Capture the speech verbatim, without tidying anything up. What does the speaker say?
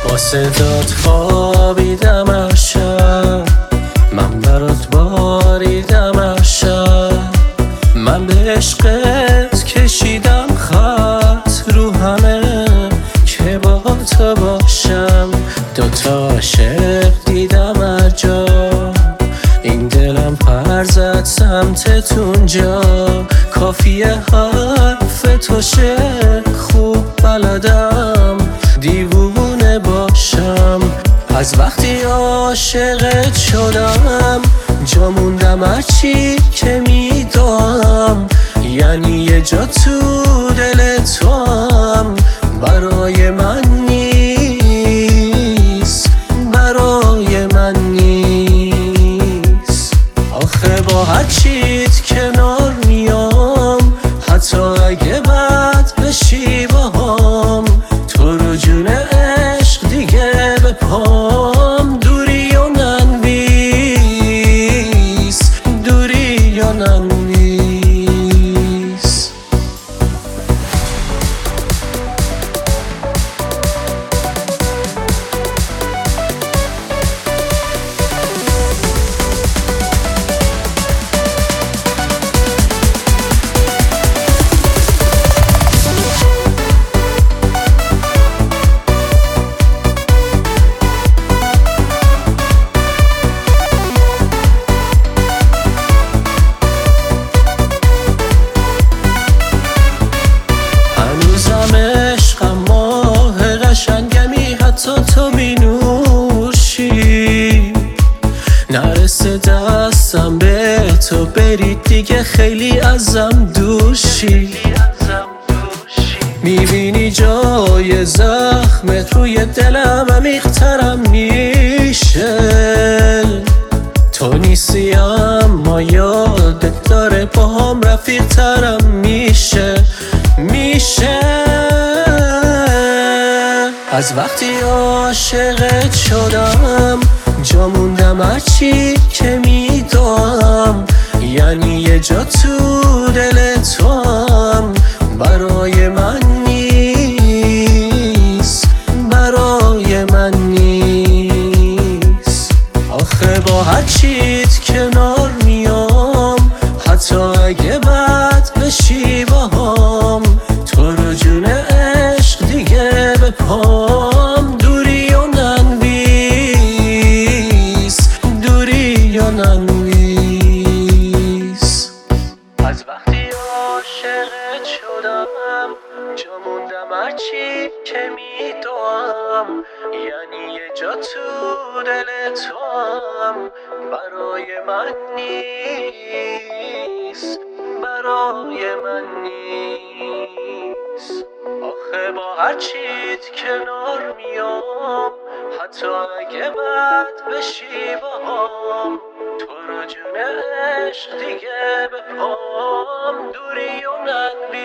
با صدات خوابیدم امشب، من برات باریدم امشب. من به عشقت کشیدم خط رو همه که با تو باشم. دوتا عاشق دیدم هر جا، این دلم پر زد سمتت اونجا. کافیه حرف تو شه خوب بلدم دیوونه باشم. از وقتی عاشقت شدم جا موندم هرچی که میدام، یعنی یه جا تو دل تو هم برای من نیست، برای من نیست. آخه با هرچیت کنار میام، حتی اگه بد بشی باهام، تو رو جون عشق دیگه به پام. دوری و ننویس، دوری و ننویس. حتی تو بینوشی نرسه دستم به تو برید دیگه، خیلی ازم دوشی. میبینی جای زخمت روی دلم عمیق‌ترم میشه. تو نیستی اما یادت داره با هم رفیق‌ترم میشه میشه. از وقتی عاشقت شدم جا موندم هرچی که میدام، یعنی یه جا تو دل تو هم برای من نیست، برای من نیست. آخه با هرچیت کنار میام، حتی اگه بد بشی باهام، تو رو جون عشق دیگه به پام. دوری و ننویس، دوری و ننویس. از وقتی عاشقت شدم جا موندم هرچی که میدوام، یعنی یه جا تو دل تو هم برای من نیست، برای من نیست. آخه با هرچیت کنار میام، حتی اگه بد بشی باهام، تو رو جون عشق دیگه به پام. دوری و ننویس.